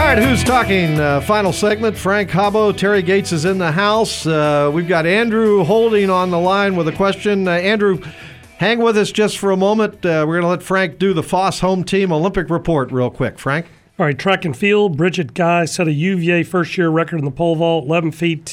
right, who's talking? Final segment. Frank Habbo, Terry Gates is in the house. We've got Andrew Holding on the line with a question. Andrew, hang with us just for a moment. We're going to let Frank do the Foss home team Olympic report real quick. Frank? All right, track and field. Bridget Guy set a UVA first-year record in the pole vault, 11 feet,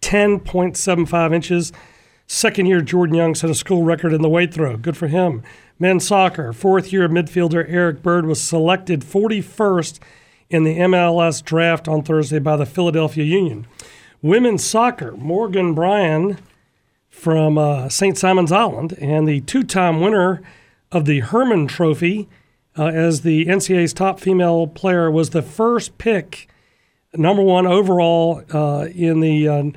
10.75 inches. Second-year Jordan Young set a school record in the weight throw. Good for him. Men's soccer, fourth-year midfielder Eric Bird was selected 41st in the MLS draft on Thursday by the Philadelphia Union. Women's soccer, Morgan Bryan from St. Simon's Island and the two-time winner of the Herman Trophy as the NCAA's top female player was the first pick, number one overall in the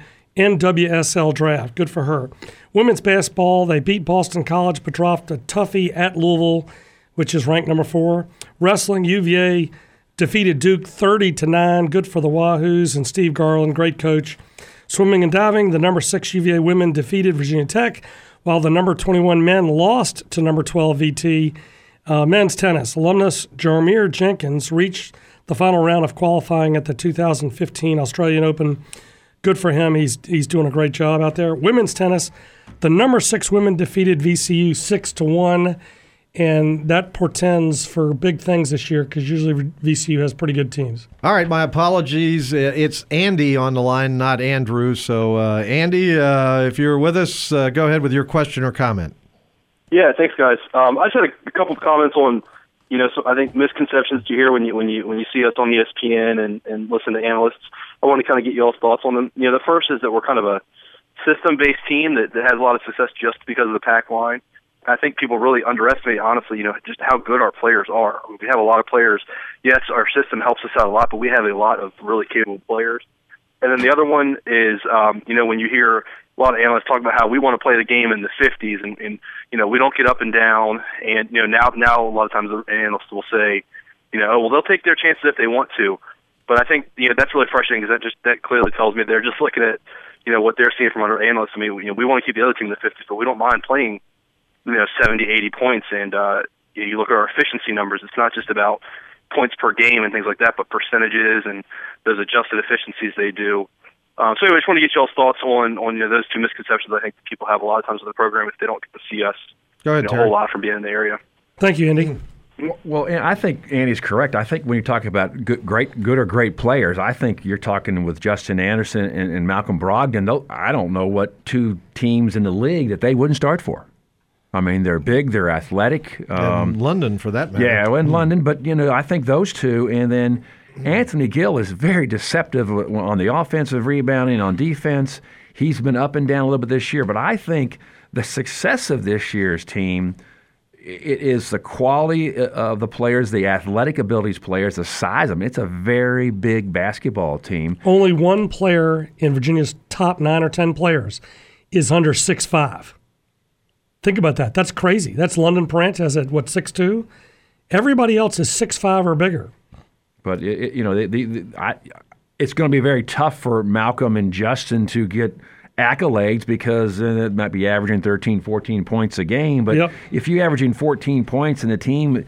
NWSL draft. Good for her. Women's basketball, they beat Boston College but dropped a toughie at Louisville, which is ranked number 4. Wrestling, UVA defeated Duke 30-9. Good for the Wahoos and Steve Garland, great coach. Swimming and diving, the number 6 UVA women defeated Virginia Tech, while the number 21 men lost to number 12 VT. Men's tennis, alumnus Jaromir Jenkins reached the final round of qualifying at the 2015 Australian Open. Good for him. He's doing a great job out there. Women's tennis, the number 6 women defeated VCU 6-1. And that portends for big things this year because usually VCU has pretty good teams. All right, my apologies. It's Andy on the line, not Andrew. So, Andy, if you're with us, go ahead with your question or comment. Yeah, thanks, guys. I just had a couple of comments on, so I think misconceptions you hear when you see us on ESPN and listen to analysts. I want to kind of get y'all's thoughts on them. The first is that we're kind of a system-based team that has a lot of success just because of the pack line. I think people really underestimate, honestly, just how good our players are. We have a lot of players. Yes, our system helps us out a lot, but we have a lot of really capable players. And then the other one is, when you hear a lot of analysts talk about how we want to play the game in the 50s and we don't get up and down. And, now a lot of times the analysts will say, they'll take their chances if they want to. But I think, that's really frustrating because that clearly tells me they're just looking at, what they're seeing from other analysts. I mean, we want to keep the other team in the 50s, but we don't mind playing 70, 80 points, and you look at our efficiency numbers, it's not just about points per game and things like that, but percentages and those adjusted efficiencies they do. So anyway, I just want to get y'all's thoughts on those two misconceptions I think people have a lot of times with the program if they don't get to see us a whole lot from being in the area. Thank you, Andy. Well, I think Andy's correct. I think when you talk about good or great players, I think you're talking with Justin Anderson and Malcolm Brogdon. I don't know what two teams in the league that they wouldn't start for. I mean, they're big, they're athletic. In London, for that matter. Yeah, in London. But, I think those two. And then Anthony Gill is very deceptive on the offensive rebounding, on defense. He's been up and down a little bit this year. But I think the success of this year's team, it is the quality of the players, the athletic abilities players, the size. I mean, it's a very big basketball team. Only one player in Virginia's top 9 or 10 players is under 6'5". Think about that. That's crazy. That's London Parantas at, 6'2"? Everybody else is 6'5" or bigger. But, it's going to be very tough for Malcolm and Justin to get accolades because it might be averaging 13, 14 points a game. But if you're averaging 14 points and the team,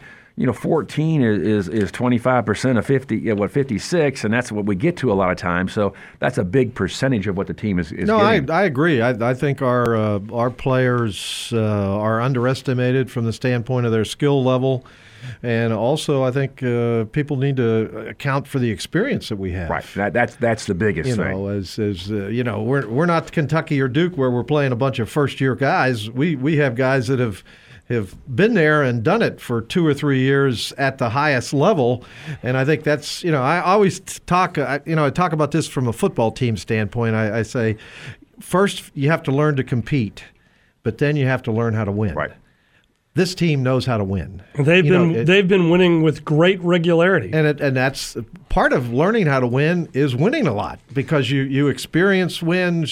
14 is 25% of 50, 56, and that's what we get to a lot of times. So that's a big percentage of what the team is No, getting. I agree. I think our players are underestimated from the standpoint of their skill level. And also, I think people need to account for the experience that we have. Right. That's the biggest thing. We're not Kentucky or Duke where we're playing a bunch of first-year guys. We have guys that have been there and done it for 2 or 3 years at the highest level. And I think that's, I always talk about this from a football team standpoint. I say, first you have to learn to compete, but then you have to learn how to win. Right. This team knows how to win. They've been winning with great regularity. And that's part of learning how to win is winning a lot because you experience wins.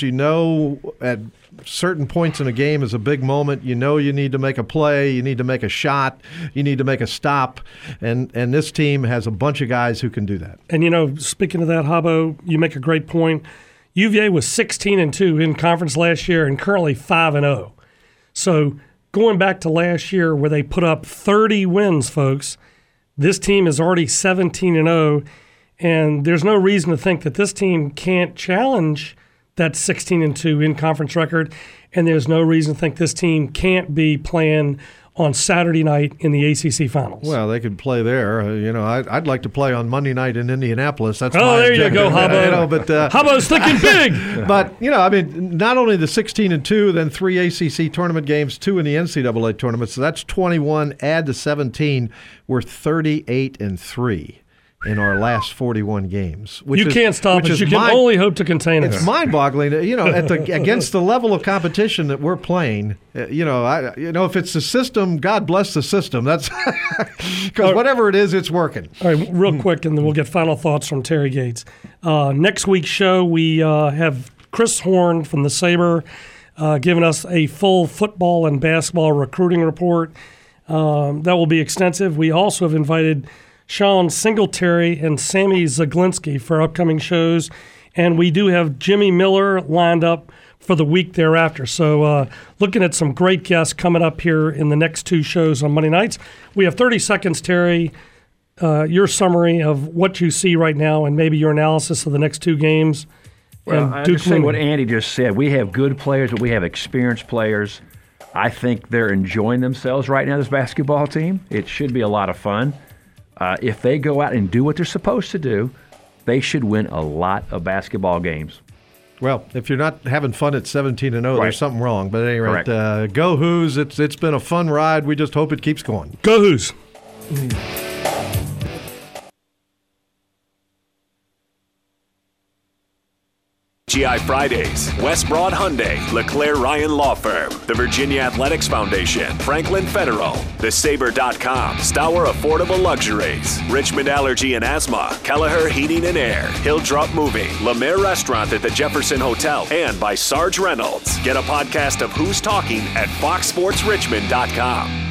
At certain points in a game is a big moment. You need to make a play. You need to make a shot. You need to make a stop. And this team has a bunch of guys who can do that. And, speaking of that, Habbo, you make a great point. UVA was 16-2 in conference last year and currently 5-0. So going back to last year where they put up 30 wins, folks, this team is already 17-0, And there's no reason to think that this team can't challenge that 16-2 in-conference record, and there's no reason to think this team can't be playing on Saturday night in the ACC Finals. Well, they could play there. I'd like to play on Monday night in Indianapolis. That's there objective. You go, Habbo. But Habbo's thinking big. But not only the 16-2, then 3 ACC tournament games, 2 in the NCAA tournament. So that's 21. Add to 17, we're 38-3. In our last 41 games. You can't stop us. You can only hope to contain us. It's mind-boggling. Against the level of competition that we're playing, if it's the system, God bless the system. That's because whatever it is, it's working. All right, real quick, and then we'll get final thoughts from Terry Gates. Next week's show, we have Chris Horn from the Sabre giving us a full football and basketball recruiting report. That will be extensive. We also have invited Sean Singletary and Sammy Zaglinski for upcoming shows. And we do have Jimmy Miller lined up for the week thereafter. So looking at some great guests coming up here in the next 2 shows on Monday nights. We have 30 seconds, Terry, your summary of what you see right now and maybe your analysis of the next 2 games. Well, I understand what Andy just said. We have good players, but we have experienced players. I think they're enjoying themselves right now, this basketball team. It should be a lot of fun. If they go out and do what they're supposed to do, they should win a lot of basketball games. Well, if you're not having fun at 17-0, right. There's something wrong. But at any rate, go Hoos. It's been a fun ride. We just hope it keeps going. Go Hoos. GI Fridays, West Broad Hyundai, LeClaire Ryan Law Firm, the Virginia Athletics Foundation, Franklin Federal, TheSabre.com, Stour Affordable Luxuries, Richmond Allergy and Asthma, Kelleher Heating and Air, Hilldrop Moving, Lemaire Restaurant at the Jefferson Hotel, and by Sarge Reynolds. Get a podcast of Who's Talking at FoxSportsRichmond.com.